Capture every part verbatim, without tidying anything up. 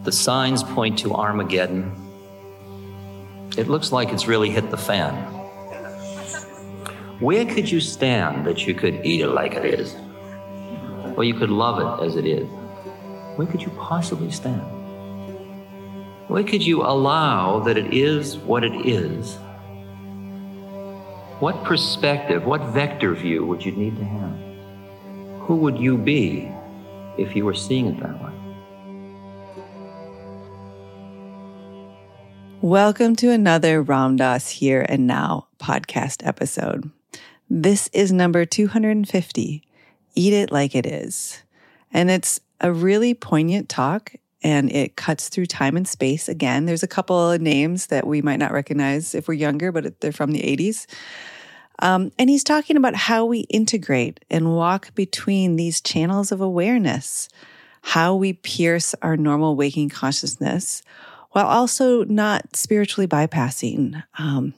The signs point to Armageddon. It looks like it's really hit the fan. Where could you stand that you could eat it like it is? Or you could love it as it is? Where could you possibly stand? Where could you allow that it is what it is? What perspective, what vector view would you need to have? Who would you be if you were seeing it that way? Welcome to another Ram Dass Here and Now podcast episode. This is number two hundred fifty, Eat It Like It Is. And it's a really poignant talk, and it cuts through time and space. Again, there's a couple of names that we might not recognize if we're younger, but they're from the eighties. Um, and he's talking about how we integrate and walk between these channels of awareness, how we pierce our normal waking consciousness while also not spiritually bypassing. Um,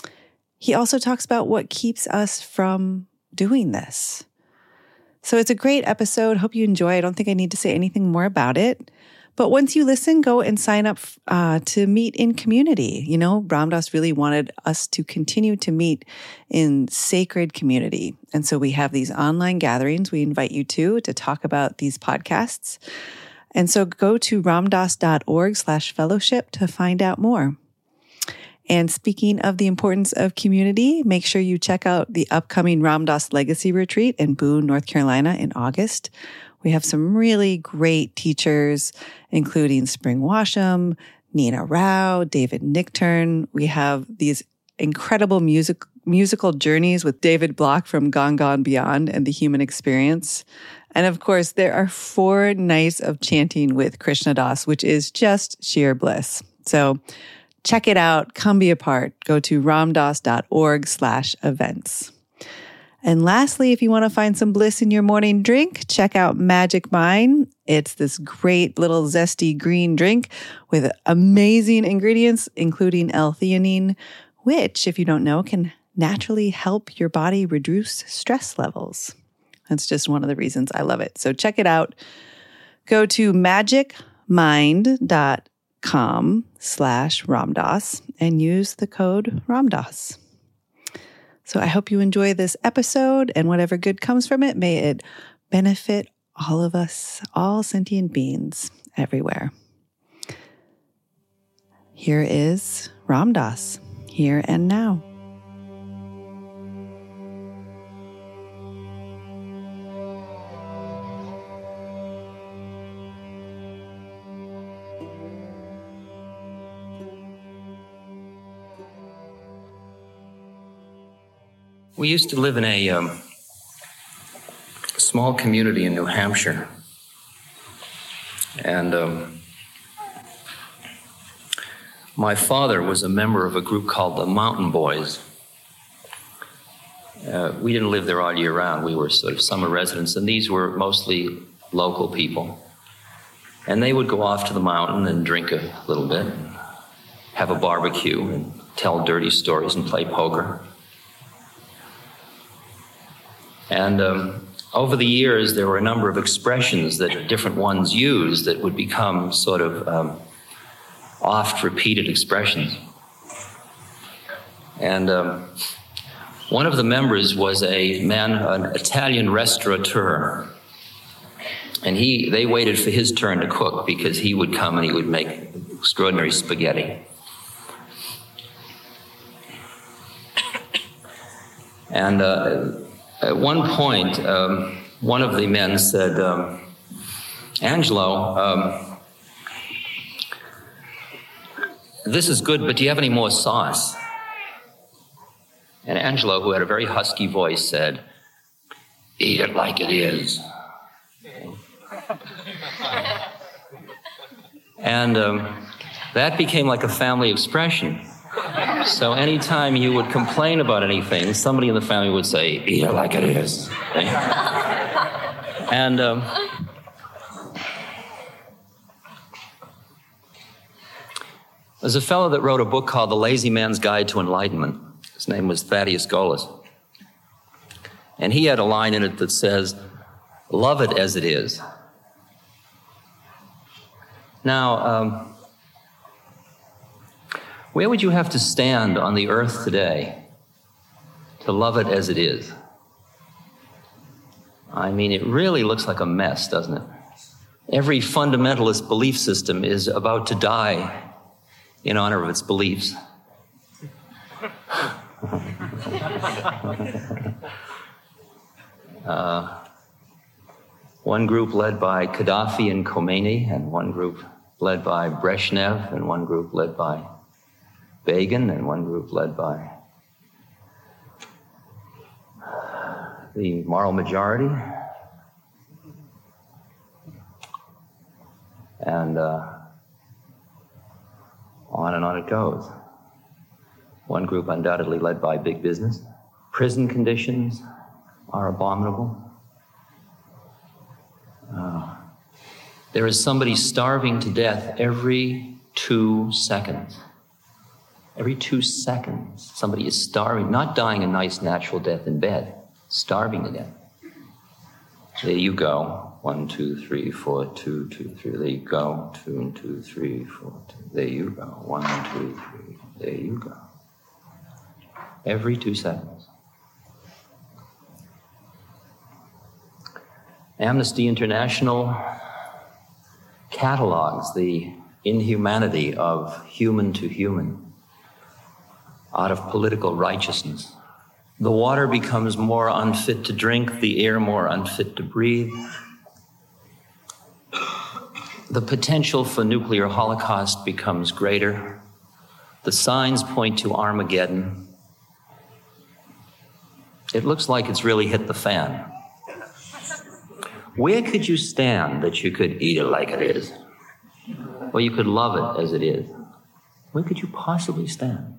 he also talks about what keeps us from doing this. So it's a great episode. Hope you enjoy. I don't think I need to say anything more about it. But once you listen, go and sign up uh, to meet in community. You know, Ram Dass really wanted us to continue to meet in sacred community. And so we have these online gatherings we invite you to, to talk about these podcasts. And so go to ramdass.org slash fellowship to find out more. And speaking of the importance of community, make sure you check out the upcoming Ram Dass Legacy Retreat in Boone, North Carolina in August. We have some really great teachers, including Spring Washam, Nina Rao, David Nichtern. We have these incredible music, musical journeys with David Block from Gone Gone Beyond and the Human Experience. And of course, there are four nights of chanting with Krishna Das, which is just sheer bliss. So check it out. Come be a part. Go to ramdass.org slash events. And lastly, if you want to find some bliss in your morning drink, check out Magic Mind. It's this great little zesty green drink with amazing ingredients, including L-theanine, which, if you don't know, can naturally help your body reduce stress levels. That's just one of the reasons I love it. So check it out. Go to magicmind.com slash Ramdass and use the code Ramdass. So I hope you enjoy this episode, and whatever good comes from it, may it benefit all of us, all sentient beings everywhere. Here is Ram Dass, Here and Now. We used to live in a um, small community in New Hampshire, and um, my father was a member of a group called the Mountain Boys. Uh, we didn't live there all year round. We were sort of summer residents, and these were mostly local people. And they would go off to the mountain and drink a little bit, and have a barbecue, and tell dirty stories and play poker. And um, over the years, there were a number of expressions that different ones used that would become sort of um, oft-repeated expressions. And um, one of the members was a man, an Italian restaurateur. And he, they waited for his turn to cook because he would come and he would make extraordinary spaghetti. And uh, at one point, um, one of the men said, um, Angelo, um, this is good, but do you have any more sauce? And Angelo, who had a very husky voice, said, eat it like it is. And um, that became like a family expression. So anytime you would complain about anything, somebody in the family would say, eat it like it is. And um, there's a fellow that wrote a book called The Lazy Man's Guide to Enlightenment. His name was Thaddeus Golas. And he had a line in it that says, love it as it is. Now, um, where would you have to stand on the earth today to love it as it is? I mean, it really looks like a mess, doesn't it? Every fundamentalist belief system is about to die in honor of its beliefs. uh, one group led by Gaddafi and Khomeini, and one group led by Brezhnev, and one group led by Begin, and one group led by the moral majority. And uh, on and on it goes. One group undoubtedly led by big business. Prison conditions are abominable. Uh, there is somebody starving to death every two seconds. Every two seconds, somebody is starving, not dying a nice natural death in bed, starving to death. There you go. One, two, three, four, two, two, three. There you go. Two and two, three, four, two. There you go. One, two, three. There you go. Every two seconds. Amnesty International catalogs the inhumanity of human to human out of political righteousness. The water becomes more unfit to drink, the air more unfit to breathe. The potential for nuclear holocaust becomes greater. The signs point to Armageddon. It looks like it's really hit the fan. Where could you stand that you could eat it like it is? Or you could love it as it is? Where could you possibly stand?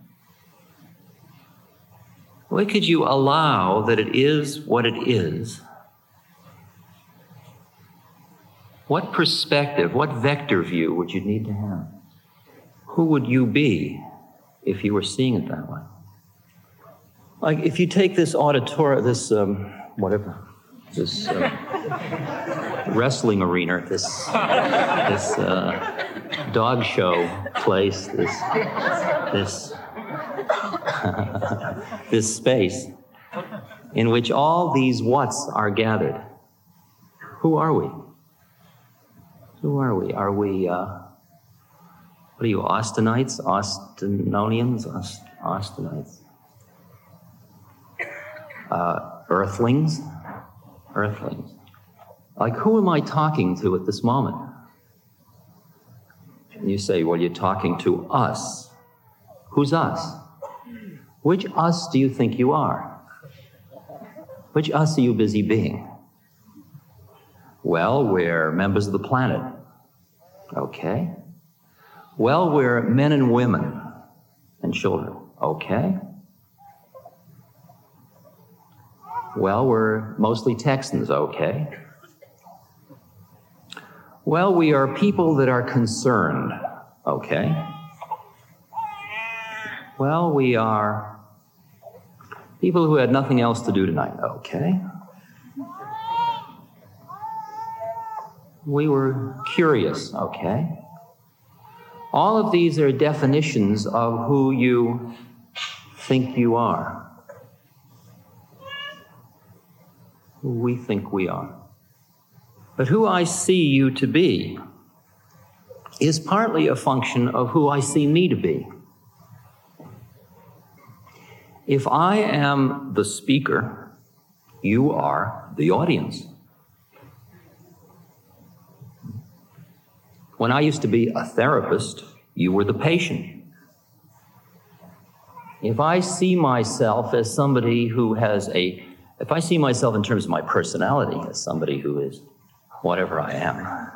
Where could you allow that it is what it is? What perspective, what vector view would you need to have? Who would you be if you were seeing it that way? Like if you take this auditorium, this, um, whatever, this uh, wrestling arena, this, this uh, dog show place, this, this, this space in which all these whats are gathered. Who are we? Who are we? Are we, uh, what are you, Austinites? Austinonians? Aust- Austinites? Uh, earthlings? Earthlings. Like, who am I talking to at this moment? And you say, well, you're talking to us. Who's us? Which us do you think you are? Which us are you busy being? Well, we're members of the planet. Okay. Well, we're men and women and children. Okay. Well, we're mostly Texans. Okay. Well, we are people that are concerned. Okay. Well, we are people who had nothing else to do tonight. Okay. We were curious. Okay. All of these are definitions of who you think you are. Who we think we are. But who I see you to be is partly a function of who I see me to be. If I am the speaker, you are the audience. When I used to be a therapist, you were the patient. If I see myself as somebody who has a, if I see myself in terms of my personality as somebody who is whatever I am,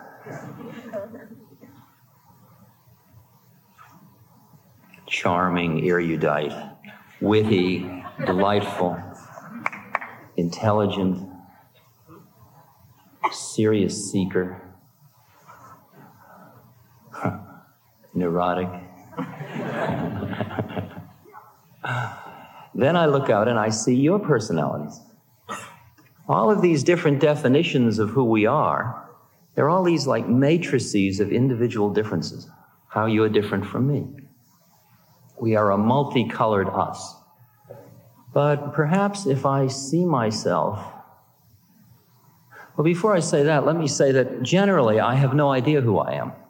charming, erudite, witty, delightful, intelligent, serious seeker, neurotic. Then I look out and I see your personalities. All of these different definitions of who we are There are all these like matrices of individual differences, how you are different from me. We are a multicolored us. But perhaps if I see myself, well, before I say that, let me say that generally I have no idea who I am.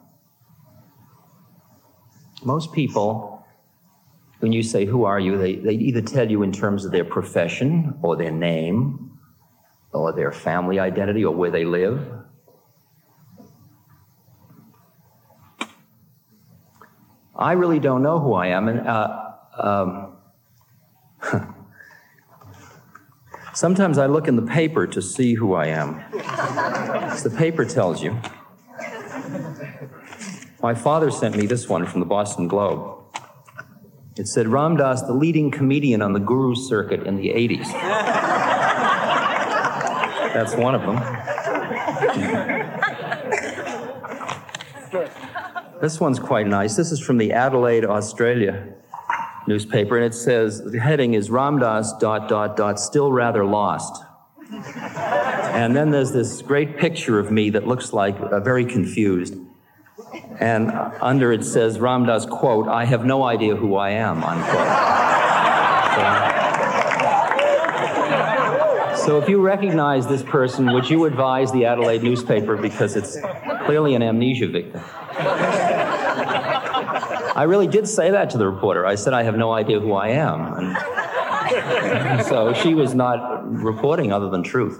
Most people, when you say, who are you, they, they either tell you in terms of their profession or their name or their family identity or where they live. I really don't know who I am. And uh, um, sometimes I look in the paper to see who I am. As the paper tells you. My father sent me this one from the Boston Globe. It said, Ram Dass, the leading comedian on the Guru circuit in the eighties. That's one of them. This one's quite nice. This is from the Adelaide, Australia newspaper, and it says, the heading is Ram Dass, dot, dot, dot, still rather lost. And then there's this great picture of me that looks like uh, very confused. And under it says, Ram Dass, quote, I have no idea who I am, unquote. So, so if you recognize this person, would you advise the Adelaide newspaper, because it's clearly an amnesia victim? I really did say that to the reporter. I said, I have no idea who I am. And so she was not reporting other than truth.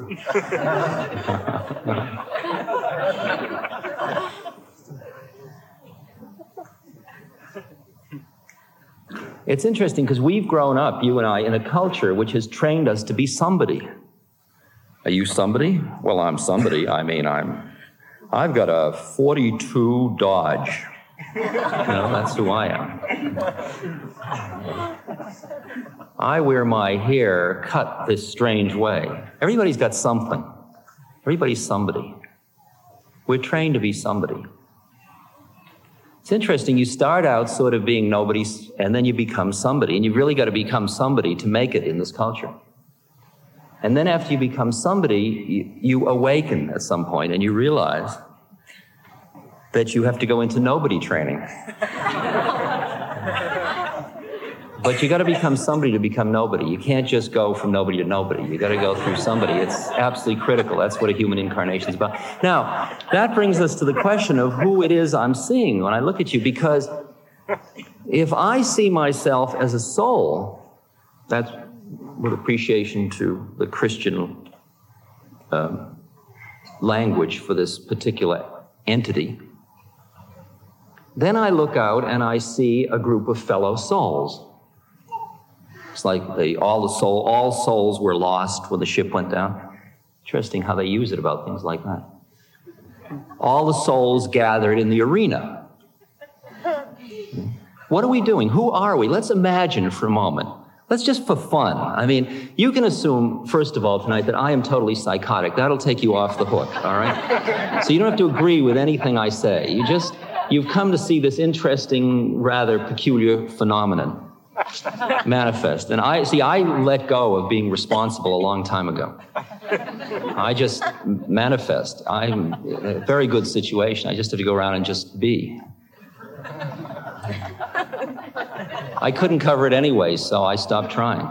It's interesting because we've grown up, you and I, in a culture which has trained us to be somebody. Are you somebody? Well, I'm somebody. I mean, I'm, I've got a forty-two Dodge. You know, that's who I am. I wear my hair cut this strange way. Everybody's got something. Everybody's somebody. We're trained to be somebody. It's interesting, you start out sort of being nobody, and then you become somebody, and you've really got to become somebody to make it in this culture. And then after you become somebody, you, you awaken at some point, and you realize that you have to go into nobody training. But you got to become somebody to become nobody. You can't just go from nobody to nobody. You got to go through somebody. It's absolutely critical. That's what a human incarnation is about. Now, that brings us to the question of who it is I'm seeing when I look at you, because if I see myself as a soul, that's with appreciation to the Christian um, language for this particular entity, then I look out and I see a group of fellow souls. It's like they, all the soul, all souls were lost when the ship went down. Interesting how they use it about things like that. All the souls gathered in the arena. What are we doing? Who are we? Let's imagine for a moment. Let's just for fun. I mean, you can assume, first of all, tonight, that I am totally psychotic. That'll take you off the hook, all right? So you don't have to agree with anything I say. You just, you've come to see this interesting, rather peculiar phenomenon manifest. And I, see, I let go of being responsible a long time ago. I just manifest. I'm in a very good situation. I just have to go around and just be. I couldn't cover it anyway, so I stopped trying.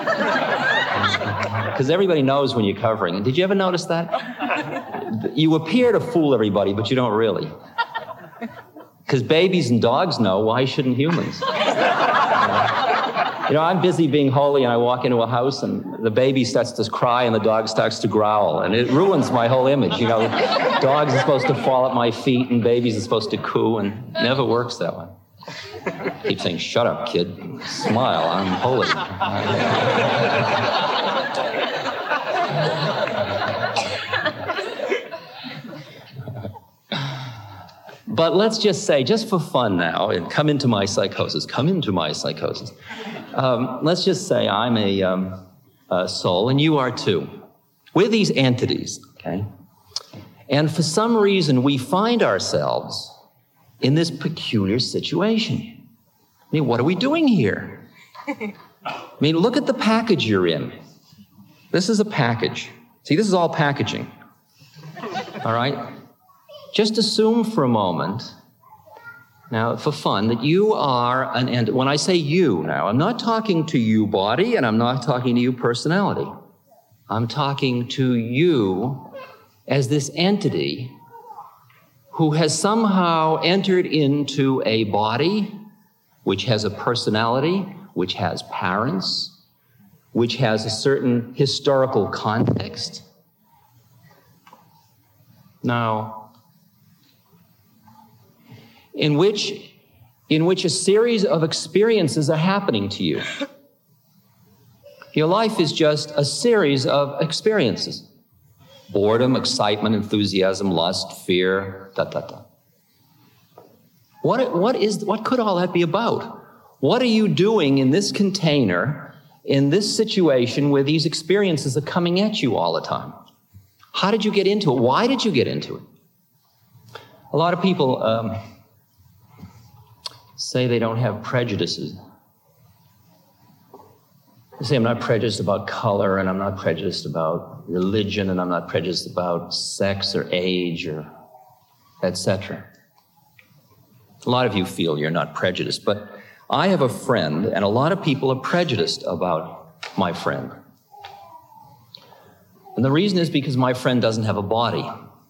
Because everybody knows when you're covering. And did you ever notice that? You appear to fool everybody, but you don't really. Because babies and dogs know, why shouldn't humans? You know, I'm busy being holy, and I walk into a house, and the baby starts to cry, and the dog starts to growl, and it ruins my whole image. You know, dogs are supposed to fall at my feet, and babies are supposed to coo, and it never works that way. I keep saying, shut up, kid. Smile, I'm holy. But let's just say, just for fun now, and come into my psychosis, come into my psychosis. Um, let's just say I'm a, um, a soul, and you are too. We're these entities, okay? And for some reason, we find ourselves in this peculiar situation. I mean, what are we doing here? I mean, look at the package you're in. This is a package. See, this is all packaging. All right? just assume for a moment, now for fun, that you are an entity. When I say you now, I'm not talking to you body and I'm not talking to you personality. I'm talking to you as this entity who has somehow entered into a body which has a personality, which has parents, which has a certain historical context. Now, in which, in which a series of experiences are happening to you. Your life is just a series of experiences. Boredom, excitement, enthusiasm, lust, fear, da, da, da. What, what, is, what could all that be about? What are you doing in this container, in this situation where these experiences are coming at you all the time? How did you get into it? Why did you get into it? A lot of people um, say they don't have prejudices. They say, I'm not prejudiced about color, and I'm not prejudiced about religion, and I'm not prejudiced about sex or age, or et cetera. A lot of you feel you're not prejudiced, but I have a friend, and a lot of people are prejudiced about my friend. And the reason is because my friend doesn't have a body.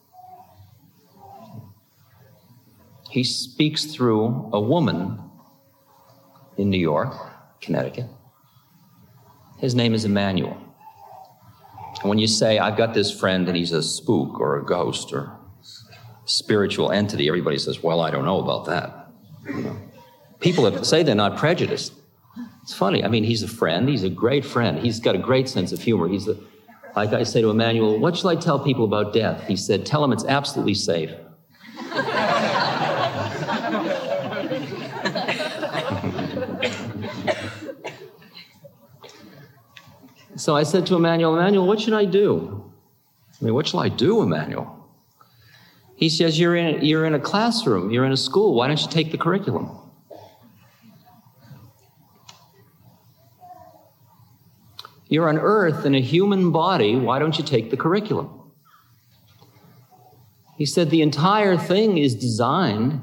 He speaks through a woman in New York, Connecticut. His name is Emmanuel. And when you say, I've got this friend and he's a spook or a ghost or spiritual entity, everybody says, well, I don't know about that. You know? People that say they're not prejudiced. It's funny. I mean, he's a friend. He's a great friend. He's got a great sense of humor. He's the, like I say to Emmanuel, what shall I tell people about death? He said, tell them it's absolutely safe. So I said to Emmanuel, Emmanuel, what should I do? I mean, what shall I do, Emmanuel? He says, you're in, you're in a classroom, you're in a school, why don't you take the curriculum? You're on Earth in a human body, why don't you take the curriculum? He said, the entire thing is designed,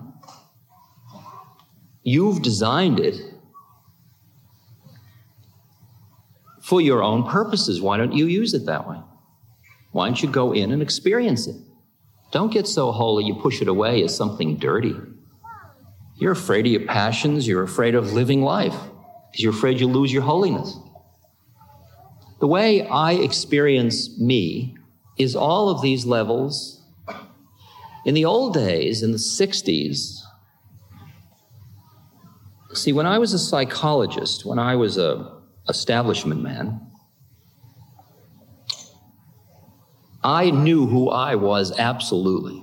you've designed it, for your own purposes. Why don't you use it that way? Why don't you go in and experience it? Don't get so holy you push it away as something dirty. You're afraid of your passions. You're afraid of living life because you're afraid you'll lose your holiness. The way I experience me is all of these levels. In the old days, in the sixties, see, when I was a psychologist, when I was a establishment man, I knew who I was absolutely.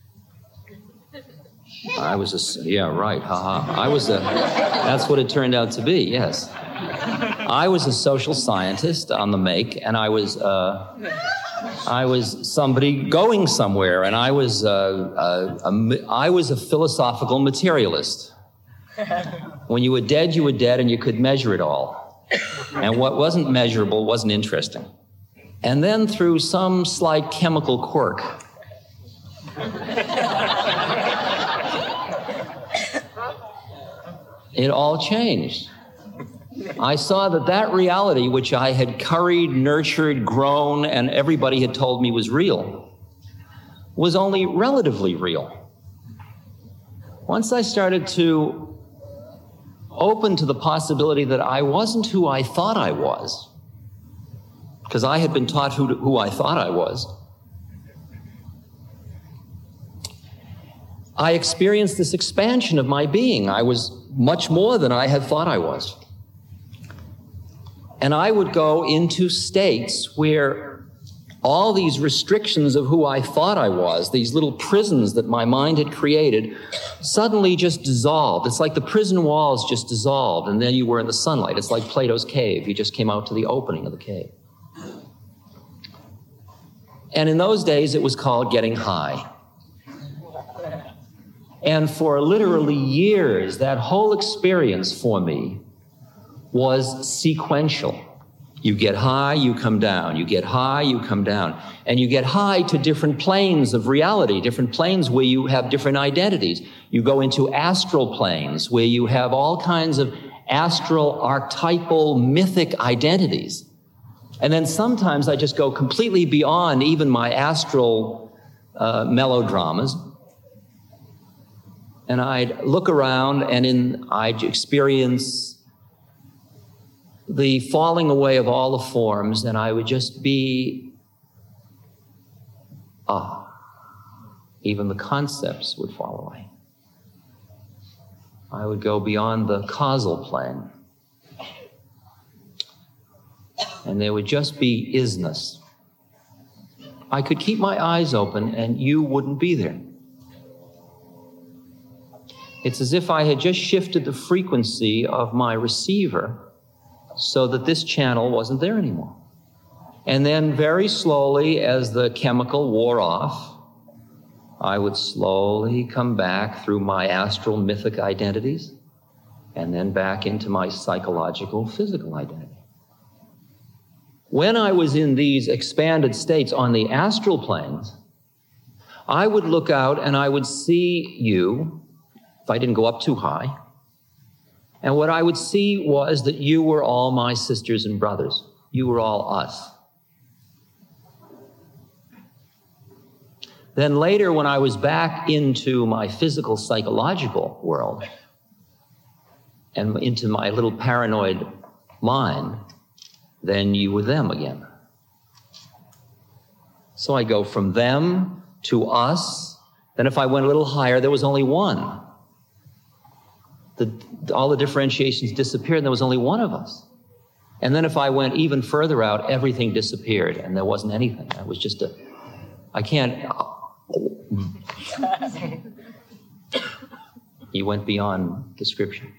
I was a, yeah, right, haha. I was a, that's what it turned out to be, yes. I was a social scientist on the make, and I was, uh, I was somebody going somewhere, and I was, uh, a, a, I was a philosophical materialist. When you were dead, you were dead, and you could measure it all. And what wasn't measurable wasn't interesting. And then through some slight chemical quirk, it all changed. I saw that that reality, which I had curried, nurtured, grown, and everybody had told me was real, was only relatively real. Once I started to open to the possibility that I wasn't who I thought I was, because I had been taught who, to, who I thought I was, I experienced this expansion of my being. I was much more than I had thought I was. And I would go into states where all these restrictions of who I thought I was, these little prisons that my mind had created, suddenly just dissolved. It's like the prison walls just dissolved, and then you were in the sunlight. It's like Plato's cave. You just came out to the opening of the cave. And in those days, it was called getting high. And for literally years, that whole experience for me was sequential. You get high, you come down. You get high, you come down. And you get high to different planes of reality, different planes where you have different identities. You go into astral planes where you have all kinds of astral, archetypal, mythic identities. And then sometimes I just go completely beyond even my astral uh, melodramas. And I'd look around and in, I'd experience the falling away of all the forms, and I would just be, ah, even the concepts would fall away. I would go beyond the causal plane. And there would just be isness. I could keep my eyes open and you wouldn't be there. It's as if I had just shifted the frequency of my receiver so that this channel wasn't there anymore. And then very slowly, as the chemical wore off, I would slowly come back through my astral mythic identities and then back into my psychological physical identity. When I was in these expanded states on the astral planes, I would look out and I would see you, if I didn't go up too high, and what I would see was that you were all my sisters and brothers. You were all us. Then later, when I was back into my physical, psychological world and into my little paranoid mind, then you were them again. So I go from them to us. Then if I went a little higher, there was only one. The, all the differentiations disappeared, and there was only one of us. And then if I went even further out, everything disappeared, and there wasn't anything. It was just a, I can't, he went beyond description.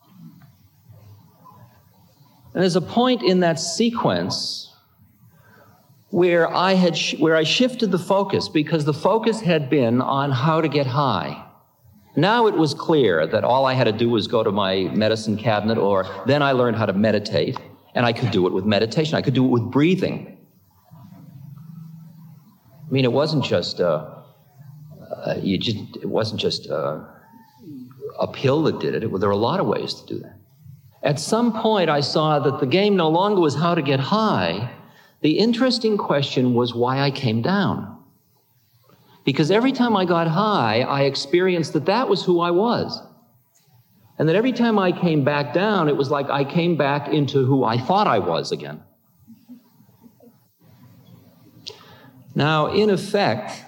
And there's a point in that sequence where I had, sh- where I shifted the focus, because the focus had been on how to get high. Now it was clear that all I had to do was go to my medicine cabinet, or then I learned how to meditate, and I could do it with meditation. I could do it with breathing. I mean, it wasn't just, uh, uh, you just, it wasn't just uh, a pill that did it. it. There were a lot of ways to do that. At some point, I saw that the game no longer was how to get high. The interesting question was why I came down. Because every time I got high, I experienced that that was who I was. And that every time I came back down, it was like I came back into who I thought I was again. Now, in effect,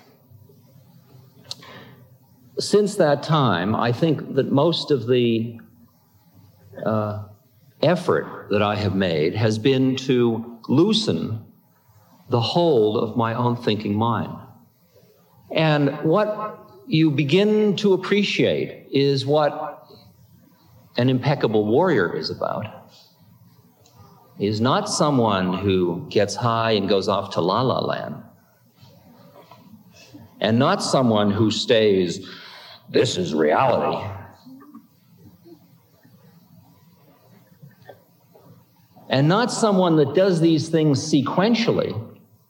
since that time, I think that most of the uh, effort that I have made has been to loosen the hold of my own thinking mind. And what you begin to appreciate is what an impeccable warrior is about. Is not someone who gets high and goes off to la la land. And not someone who stays, this is reality. And not someone that does these things sequentially,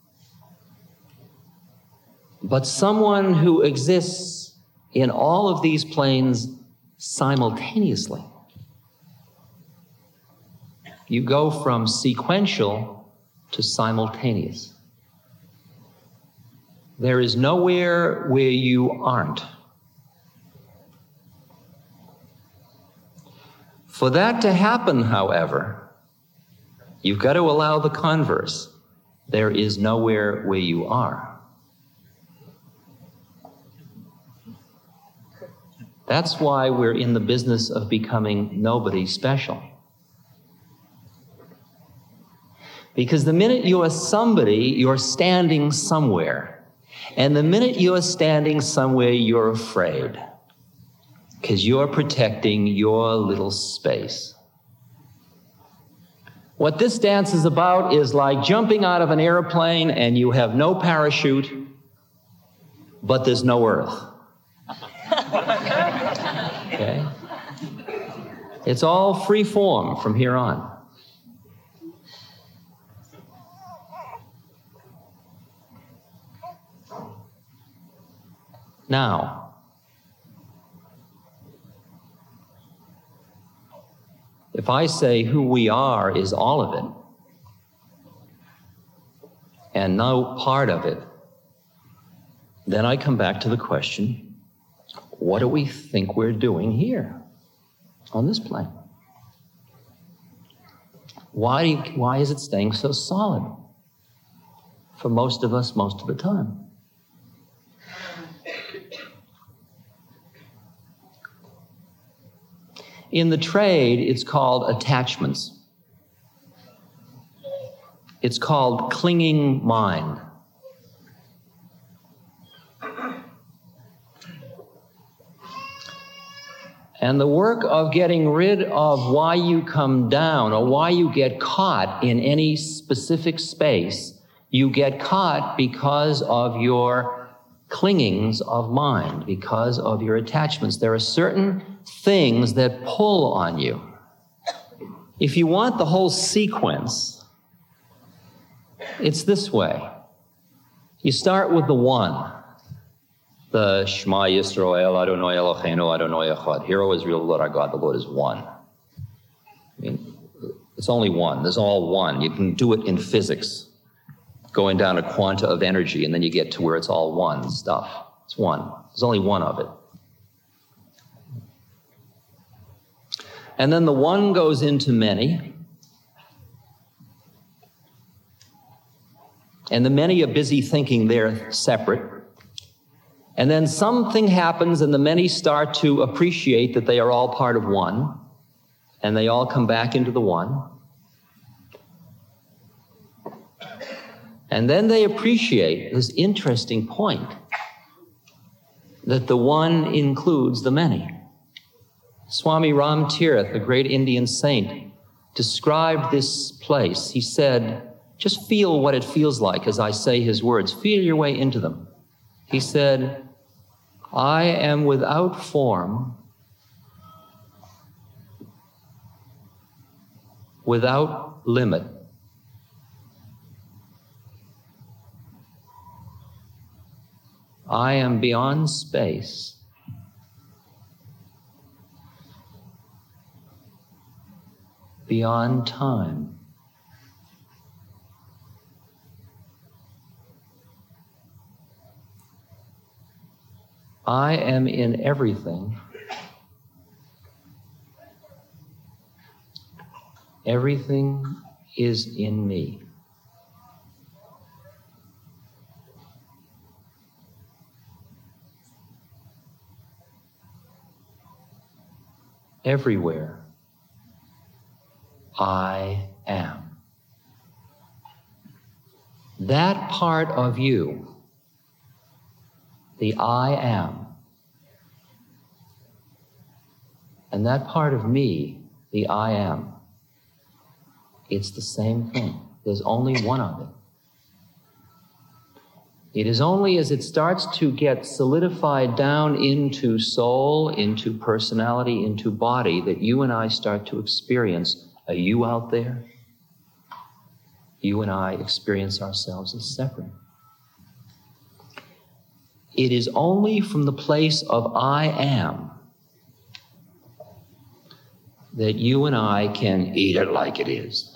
but someone who exists in all of these planes simultaneously. You go from sequential to simultaneous. There is nowhere where you aren't. For that to happen, however, you've got to allow the converse. There is nowhere where you are. That's why we're in the business of becoming nobody special. Because the minute you are somebody, you're standing somewhere. And the minute you're standing somewhere, you're afraid. Because you're protecting your little space. What this dance is about is like jumping out of an airplane and you have no parachute, but there's no earth. Okay? It's all free form from here on. Now, if I say who we are is all of it, and no part of it, then I come back to the question, what do we think we're doing here on this plane? Why, why is it staying so solid for most of us most of the time? In the trade, it's called attachments. It's called clinging mind. And the work of getting rid of why you come down or why you get caught in any specific space, you get caught because of your clingings of mind, because of your attachments. There are certain things that pull on you. If you want the whole sequence, it's this way. You start with the one. The Shema Yisrael, Adonai Eloheinu, Adonai Echad. Hear, O Israel, the Lord our God, the Lord is one. I mean, it's only one. There's all one. You can do it in physics, going down a quanta of energy, and then you get to where it's all one stuff. It's one. There's only one of it. And then the one goes into many, and the many are busy thinking they're separate. And then something happens and the many start to appreciate that they are all part of one, and they all come back into the one. And then they appreciate this interesting point that the one includes the many. Swami Ram Tirath, a great Indian saint, described this place. He said, just feel what it feels like as I say his words. Feel your way into them. He said, I am without form, without limit. I am beyond space. Beyond time. I am in everything. Everything is in me. Everywhere I am. That part of you, the I am, and that part of me, the I am, it's the same thing. There's only one of it. It is only as it starts to get solidified down into soul, into personality, into body, that you and I start to experience a you out there. You and I experience ourselves as separate. It is only from the place of I am that you and I can eat it like it is.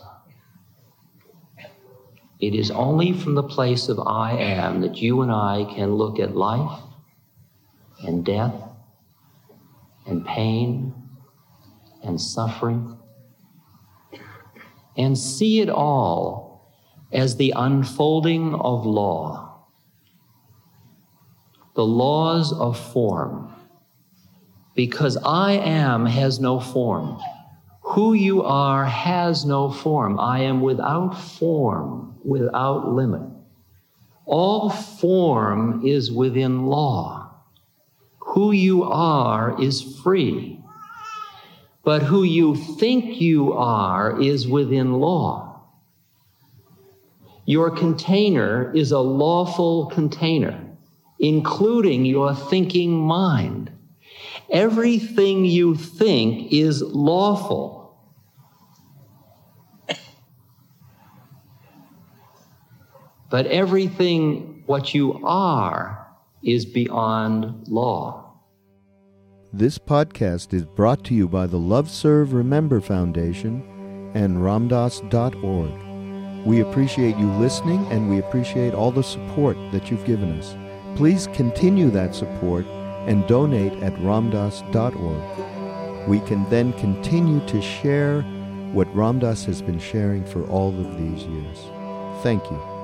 It is only from the place of I am that you and I can look at life and death and pain and suffering and see it all as the unfolding of law. The laws of form, because I am has no form. Who you are has no form. I am without form, without limit. All form is within law. Who you are is free, but who you think you are is within law. Your container is a lawful container, including your thinking mind. Everything you think is lawful. But everything what you are is beyond law. This podcast is brought to you by the Love Serve Remember Foundation and Ramdas dot org. We appreciate you listening, and we appreciate all the support that you've given us. Please continue that support and donate at Ramdas dot org. We can then continue to share what Ramdas has been sharing for all of these years. Thank you.